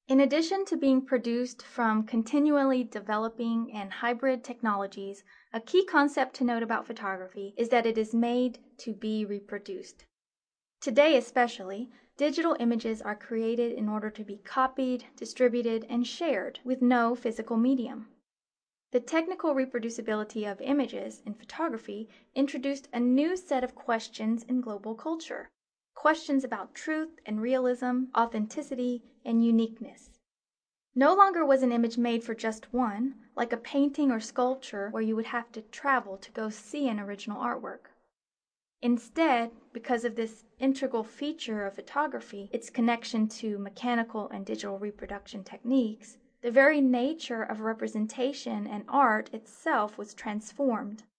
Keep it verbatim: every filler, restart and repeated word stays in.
In addition to being produced from continually developing and hybrid technologies, a key concept to note about photography is that it is made to be reproduced. Today especially, digital images are created in order to be copied, distributed, and shared with no physical medium. The technical reproducibility of images in photography introduced a new set of questions in global culture. Questions about truth and realism, authenticity, and uniqueness. No longer was an image made for just one, like a painting or sculpture where you would have to travel to go see an original artwork. Instead, because of this integral feature of photography, its connection to mechanical and digital reproduction techniques, the very nature of representation and art itself was transformed.